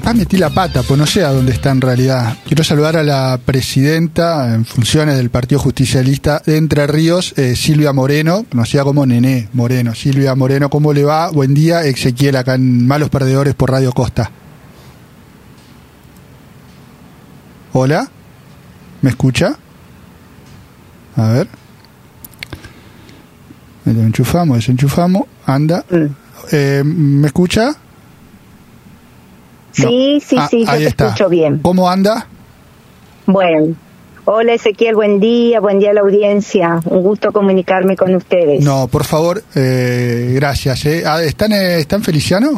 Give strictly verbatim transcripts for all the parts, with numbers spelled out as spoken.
capaz metí la pata, pues no sé a dónde está en realidad. Quiero saludar a la presidenta en funciones del Partido Justicialista de Entre Ríos, eh, Silvia Moreno, conocida como Nené Moreno. Silvia Moreno, ¿cómo le va? Buen día, Ezequiel, acá en Malos Perdedores por Radio Costa. Hola, ¿me escucha? A ver. Lo enchufamos, desenchufamos, anda. Mm. Eh, ¿Me escucha? Sí, no. sí, ah, sí, yo te está. escucho bien. ¿Cómo anda? Bueno, hola Ezequiel, buen día, buen día a la audiencia. Un gusto comunicarme con ustedes. No, por favor, eh, gracias. Eh. ¿Están, eh, ¿Están Feliciano?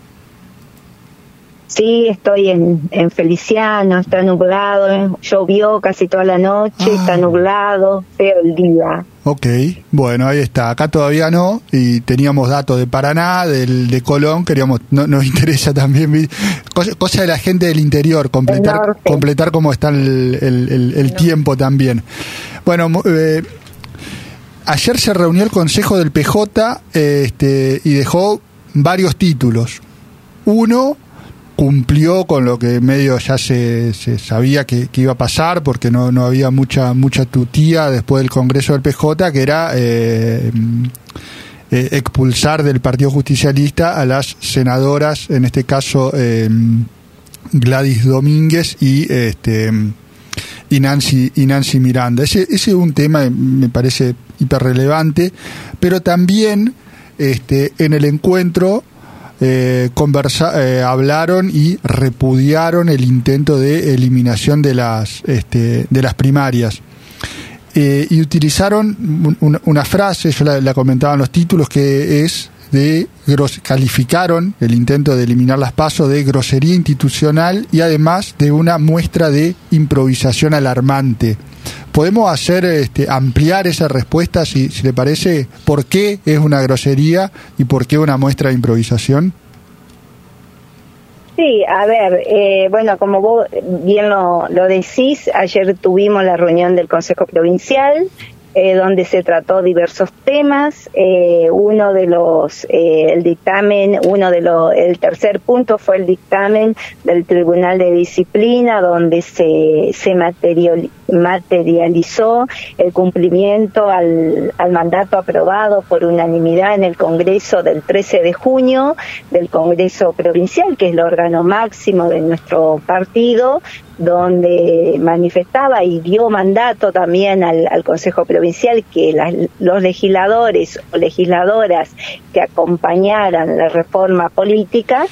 Sí, estoy en, en Feliciano, está nublado, llovió casi toda la noche, ah. está nublado, feo el día. Ok, bueno, ahí está. Acá todavía no, y teníamos datos de Paraná, del, de Colón, queríamos, no, nos interesa también, cosa, cosa de la gente del interior, completar completar cómo está el, el, el, el tiempo también. Bueno, eh, ayer se reunió el Consejo del P J eh, este, y dejó varios títulos. Uno cumplió con lo que medio ya se, se sabía que, que iba a pasar, porque no, no había mucha mucha tutía después del Congreso del P J, que era eh, eh, expulsar del Partido Justicialista a las senadoras, en este caso eh, Gladys Domínguez y este y Nancy y Nancy Miranda. Ese, ese es un tema, me parece hiperrelevante, pero también este en el encuentro Eh, conversa, eh, hablaron y repudiaron el intento de eliminación de las este, de las primarias eh, y utilizaron un, una frase, yo la, la comentaba en los títulos, que es de gros, calificaron el intento de eliminar las PASO de grosería institucional y además de una muestra de improvisación alarmante. ¿Podemos hacer este, ampliar esa respuesta, si, si le parece, por qué es una grosería y por qué una muestra de improvisación? Sí, a ver, eh, bueno, como vos bien lo, lo decís, ayer tuvimos la reunión del Consejo Provincial, eh, donde se trató diversos temas. Eh, uno de los, eh, el dictamen, uno de los, el tercer punto fue el dictamen del Tribunal de Disciplina, donde se, se material, materializó el cumplimiento al, al mandato aprobado por unanimidad en el Congreso del trece de junio, del Congreso Provincial, que es el órgano máximo de nuestro partido, donde manifestaba y dio mandato también al, al Consejo Provincial que las, los legisladores o legisladoras que acompañaran la reforma política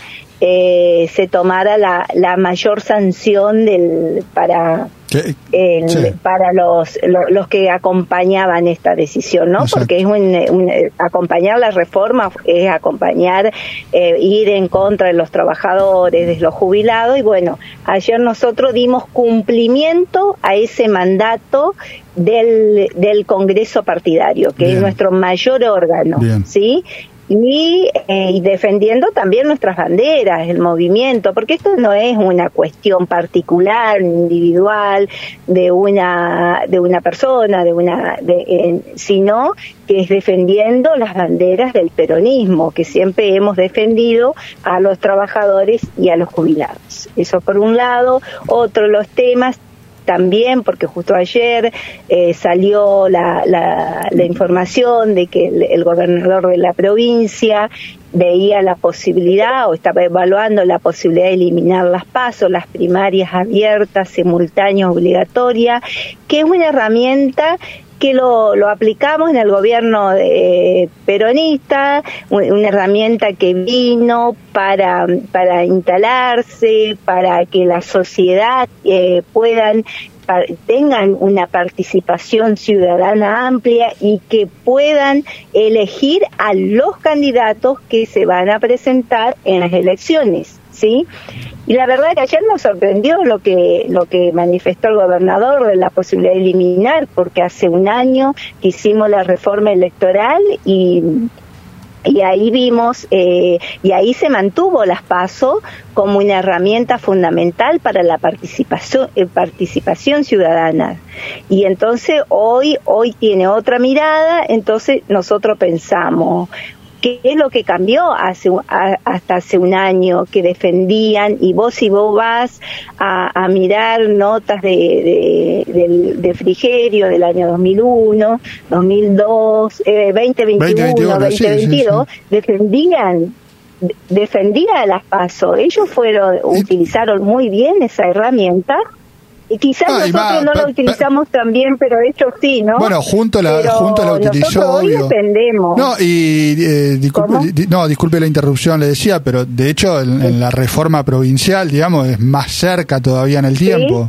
eh, se tomara la, la mayor sanción del para el, sí. para los, los los que acompañaban esta decisión, ¿no? Exacto. Porque es un, un acompañar la reforma es acompañar eh, ir en contra de los trabajadores, de los jubilados, y bueno, ayer nosotros dimos cumplimiento a ese mandato del del Congreso partidario, que Bien. Es nuestro mayor órgano. Bien. ¿Sí? Y, eh, y defendiendo también nuestras banderas, el movimiento, porque esto no es una cuestión particular, individual, de una de una persona, de una, de, eh, sino que es defendiendo las banderas del peronismo, que siempre hemos defendido a los trabajadores y a los jubilados. Eso por un lado. Otro, los temas también, porque justo ayer eh, salió la, la, la información de que el, el gobernador de la provincia veía la posibilidad o estaba evaluando la posibilidad de eliminar las PASO, las primarias abiertas, simultáneas, obligatorias, que es una herramienta que lo, lo aplicamos en el gobierno de, peronista, una herramienta que vino para, para instalarse, para que la sociedad eh, puedan tengan una participación ciudadana amplia y que puedan elegir a los candidatos que se van a presentar en las elecciones, ¿sí? Y la verdad que ayer nos sorprendió lo que lo que manifestó el gobernador de la posibilidad de eliminar, porque hace un año que hicimos la reforma electoral y y ahí vimos, eh, y ahí se mantuvo las PASO como una herramienta fundamental para la participación, eh, participación ciudadana. Y entonces hoy, hoy tiene otra mirada, entonces nosotros pensamos, ¿Qué es lo que cambió hace, a, hasta hace un año? Que defendían, y vos si vos vas a, a mirar notas de, de, de, de Frigerio del año dos mil uno, dos mil dos, eh, veinte veintiuno, veinte veintidós, sí, sí, sí. defendían defendían las PASO. Ellos fueron, utilizaron muy bien esa herramienta. Y quizás ah, nosotros y va, no pa, la utilizamos pa, tan bien, pero ellos sí, ¿no? Bueno, junto la, junto la utilizó, hoy obvio. Dependemos. No, y eh, disculpe, di, no, disculpe la interrupción, le decía, pero de hecho en, en la reforma provincial, digamos, es más cerca todavía en el tiempo.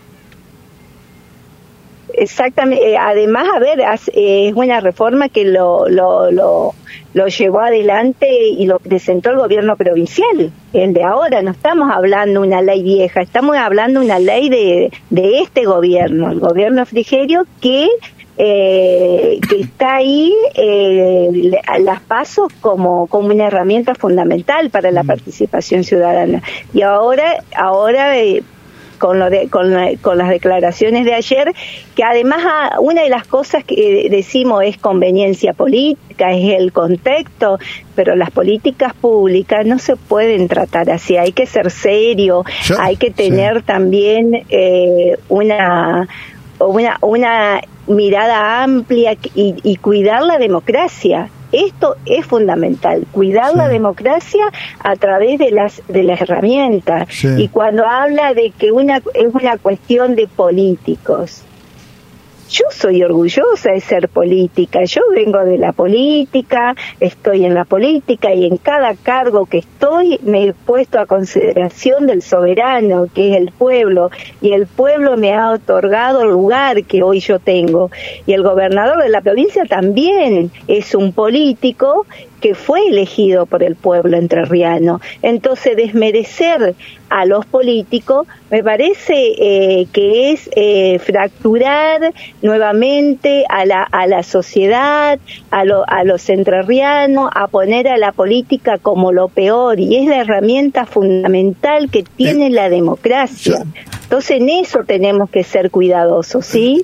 ¿Sí? Exactamente. Además, a ver, es una reforma que lo, lo, lo, lo llevó adelante y lo presentó el gobierno provincial, el de ahora. No estamos hablando de una ley vieja, estamos hablando de una ley de, de este gobierno, el gobierno Frigerio, que eh, que está ahí, eh, las PASO como, como una herramienta fundamental para la participación ciudadana. Y ahora, ahora eh, con lo de, con, la, con las declaraciones de ayer, que además a, una de las cosas que decimos es conveniencia política, es el contexto, pero las políticas públicas no se pueden tratar así, hay que ser serio, Yo, hay que tener sí. también eh, una, una, una mirada amplia y, y cuidar la democracia. Esto es fundamental, cuidar sí. la democracia a través de las de las herramientas. Sí. Y cuando habla de que una es una cuestión de políticos, yo soy orgullosa de ser política, yo vengo de la política, estoy en la política y en cada cargo que estoy me he puesto a consideración del soberano, que es el pueblo, y el pueblo me ha otorgado el lugar que hoy yo tengo. Y el gobernador de la provincia también es un político que fue elegido por el pueblo entrerriano. Entonces, desmerecer a los políticos me parece eh, que es eh, fracturar nuevamente a la a la sociedad, a, lo, a los entrerrianos, a poner a la política como lo peor, y es la herramienta fundamental que tiene la democracia. Entonces, en eso tenemos que ser cuidadosos, ¿sí?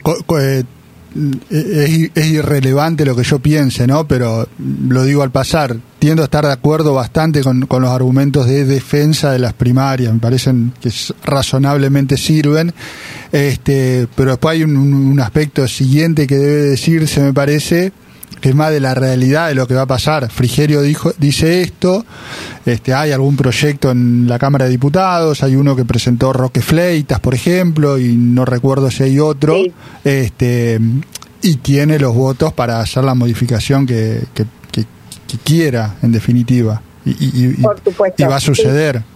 Es, es irrelevante lo que yo piense, ¿no? Pero lo digo al pasar, tiendo a estar de acuerdo bastante con, con los argumentos de defensa de las primarias, me parecen que razonablemente sirven, este, pero después hay un, un aspecto siguiente que debe decirse, me parece, que es más de la realidad de lo que va a pasar. Frigerio dijo, dice esto, este, hay algún proyecto en la Cámara de Diputados, hay uno que presentó Roque Fleitas, por ejemplo, y no recuerdo si hay otro, sí. este, y tiene los votos para hacer la modificación que, que, que, que quiera, en definitiva, y, y, y, por supuesto, y va a suceder. Sí.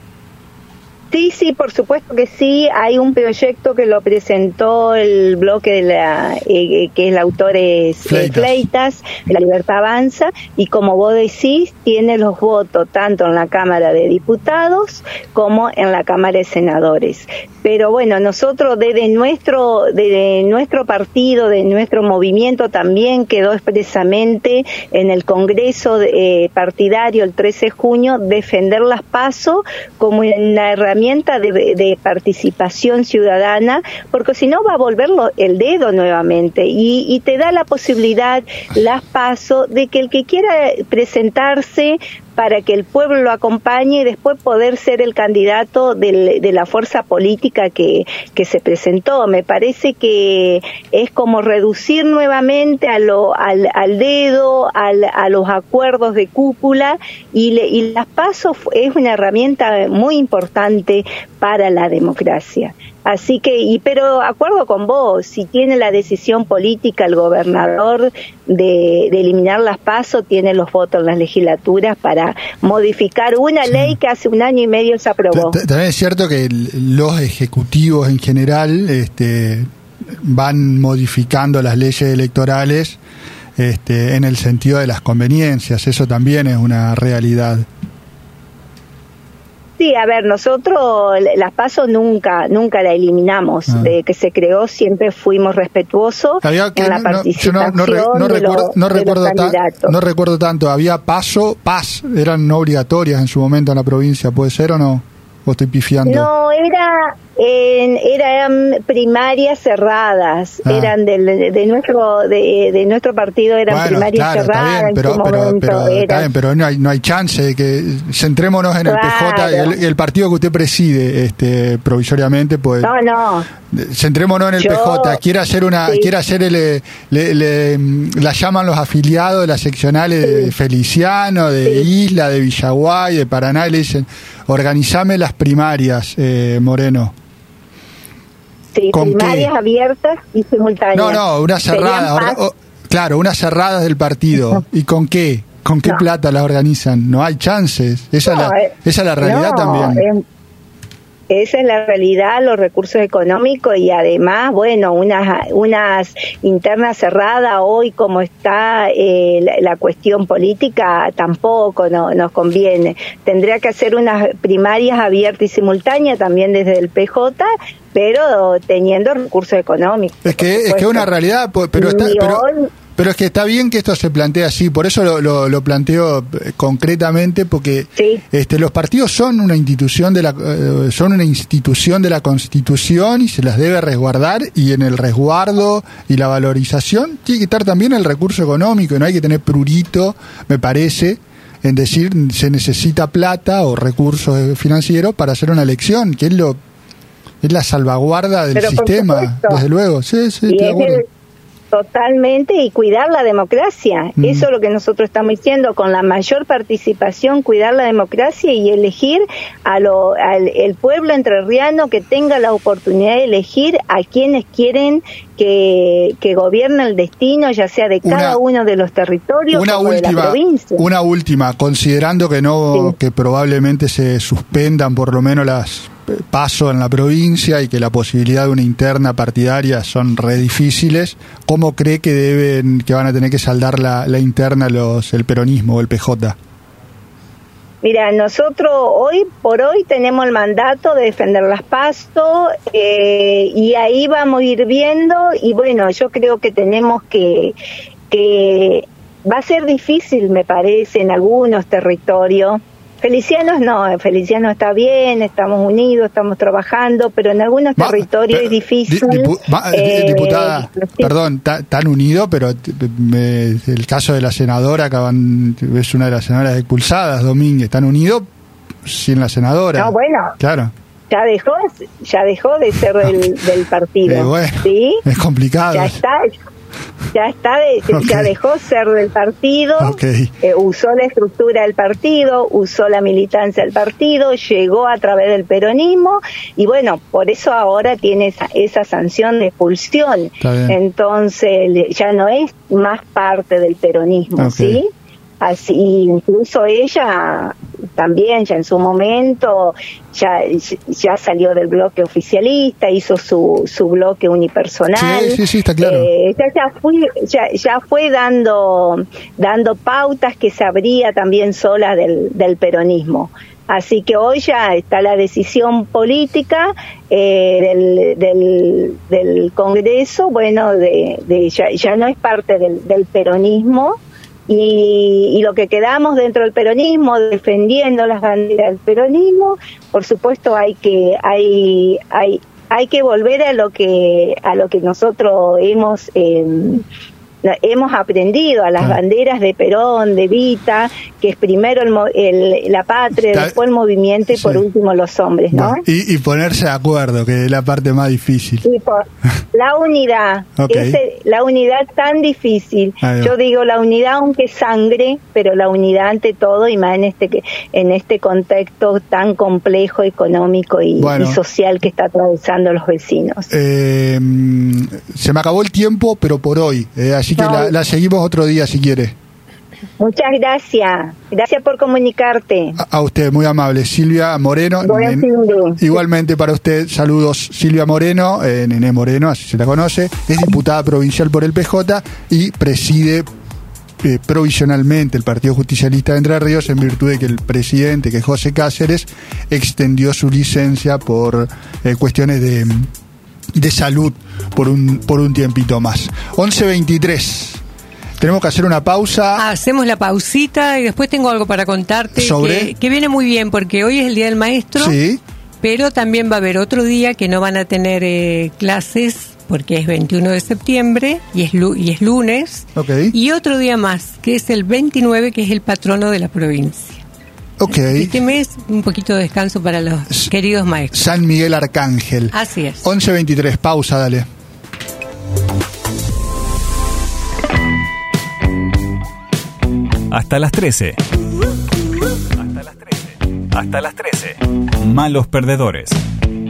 Sí, sí, por supuesto que sí. Hay un proyecto que lo presentó el bloque de la eh, que el autor es Fleitas. Eh, Fleitas, de la Libertad Avanza, y como vos decís, tiene los votos tanto en la Cámara de Diputados como en la Cámara de Senadores. Pero bueno, nosotros desde nuestro desde nuestro partido, de nuestro movimiento, también quedó expresamente en el Congreso eh, partidario el trece de junio defender las PASO como una herramienta De, de participación ciudadana, porque si no va a volver el dedo nuevamente, y, y te da la posibilidad, las PASO, de que el que quiera presentarse para que el pueblo lo acompañe y después poder ser el candidato del, de la fuerza política que, que se presentó. Me parece que es como reducir nuevamente a lo, al, al dedo, al, a los acuerdos de cúpula, y, le, y las PASO es una herramienta muy importante para la democracia. Así que, y pero acuerdo con vos, si tiene la decisión política el gobernador de, de eliminar las PASO, tiene los votos en las legislaturas para modificar una sí. ley que hace un año y medio se aprobó. También es cierto que los ejecutivos en general este, van modificando las leyes electorales este, en el sentido de las conveniencias, eso también es una realidad. Sí, a ver, nosotros las PASO nunca nunca la eliminamos. Ah. Desde que se creó siempre fuimos respetuosos en la participación no, no, no, no, de, recuerdo, los, no, de recuerdo los candidatos. Ta, no recuerdo tanto, había PASO, PAS, eran no obligatorias en su momento en la provincia, ¿puede ser o no? ¿O estoy pifiando? No, era en, eran primarias cerradas, ah. eran del, de nuestro de, de nuestro partido eran bueno, primarias claro, cerradas. Está bien, pero, en pero, pero, era... está bien, pero no hay no hay chance de que centrémonos en claro. el P J, el, el partido que usted preside, este provisoriamente, pues. No, no. Centrémonos en el Yo, P J. Quiere hacer una, sí. quiere hacer el, le, le, la llaman los afiliados de las seccionales sí. de Feliciano, de sí. Isla, de Villaguay, de Paraná, y le dicen, organizame las primarias, eh, Moreno. Sí, primarias qué? abiertas y simultáneas. No, no, unas cerradas, or, o, claro, unas cerradas del partido. ¿Y con qué? ¿Con qué no. plata las organizan? No hay chances. Esa, no, es, la, eh, esa es la realidad no, también. Eh, Esa es la realidad, los recursos económicos y además, bueno, unas unas internas cerradas hoy como está eh, la, la cuestión política tampoco no, nos conviene. Tendría que hacer unas primarias abiertas y simultáneas también desde el P J, pero teniendo recursos económicos. Es que es que una realidad, pero está... Pero... Pero es que está bien que esto se plantee así, por eso lo, lo, lo planteo concretamente, porque sí. este, los partidos son una institución de la eh, son una institución de la Constitución y se las debe resguardar, y en el resguardo y la valorización tiene que estar también el recurso económico, y no hay que tener prurito, me parece, en decir se necesita plata o recursos financieros para hacer una elección, que es lo es la salvaguarda del Pero sistema, desde luego. Sí, sí, estoy de acuerdo. Totalmente, y cuidar la democracia. Mm. Eso es lo que nosotros estamos diciendo, con la mayor participación, cuidar la democracia y elegir a lo, al el pueblo entrerriano que tenga la oportunidad de elegir a quienes quieren que, que gobierne el destino, ya sea de cada una, uno de los territorios una como última, de la provincia. Una última, considerando que no sí. que probablemente se suspendan por lo menos las paso en la provincia y que la posibilidad de una interna partidaria son re difíciles, ¿cómo cree que deben que van a tener que saldar la, la interna los el peronismo o el P J? Mira, nosotros hoy por hoy tenemos el mandato de defender las PASO eh, y ahí vamos a ir viendo, y bueno, yo creo que tenemos que que va a ser difícil, me parece, en algunos territorios. Felicianos no, Feliciano está bien, estamos unidos, estamos trabajando, pero en algunos va, territorios pero, es difícil. Dipu, va, eh, diputada, sí. perdón, tan unido, pero me, el caso de la senadora, acaban, es una de las senadoras expulsadas, Domínguez, tan unido sin la senadora. No, bueno. Claro. Ya dejó, ya dejó de ser del, del partido. Eh, bueno, ¿sí? Es complicado. Ya está. Ya está, de, okay. ya dejó ser del partido, okay. eh, usó la estructura del partido, usó la militancia del partido, llegó a través del peronismo y bueno, por eso ahora tiene esa, esa sanción de expulsión. Entonces ya no es más parte del peronismo, okay. ¿sí? Así, incluso ella también ya en su momento ya ya salió del bloque oficialista, hizo su su bloque unipersonal. Sí, sí, sí, está claro. Eh, ya, ya fue ya, ya fue dando dando pautas que se abría también sola del del peronismo. Así que hoy ya está la decisión política eh, del, del del Congreso, bueno, de, de ya, ya no es parte del, del peronismo. Y, y lo que quedamos dentro del peronismo, defendiendo las banderas del peronismo, por supuesto hay que hay hay hay que volver a lo que a lo que nosotros hemos eh, hemos aprendido, a las ah. banderas de Perón, de Evita, que es primero el, el, la patria, Está, después el movimiento y sí. por último los hombres, ¿no? Bueno, y, y ponerse de acuerdo, que es la parte más difícil. Y por la unidad, okay. ese, la unidad tan difícil. Ahí Yo va. digo la unidad aunque sangre, pero la unidad ante todo, y más en este en este contexto tan complejo, económico y, bueno. y social que está atravesando los vecinos. Eh, se me acabó el tiempo, pero por hoy, eh, así que no. la, la seguimos otro día si quiere. Muchas gracias. Gracias por comunicarte. A, a usted, muy amable. Silvia Moreno. En, igualmente para usted, saludos. Silvia Moreno, eh, Nené Moreno, así se la conoce. Es diputada provincial por el P J y preside eh, provisionalmente el Partido Justicialista de Entre Ríos en virtud de que el presidente, que es José Cáceres, extendió su licencia por eh, cuestiones de, de salud por un, por un tiempito más. once veintitrés. Tenemos que hacer una pausa. Hacemos la pausita y después tengo algo para contarte ¿Sobre? Que, que viene muy bien porque hoy es el Día del Maestro. Sí. pero también va a haber otro día que no van a tener eh, clases porque es veintiuno de septiembre y es, lu- y es lunes, Okay. y otro día más, que es el veintinueve, que es el patrono de la provincia. Ok. Este mes, un poquito de descanso para los S- queridos maestros. San Miguel Arcángel. Así es. once veintitrés, pausa, dale. Hasta las trece. Hasta las trece. Hasta las trece. Malos perdedores.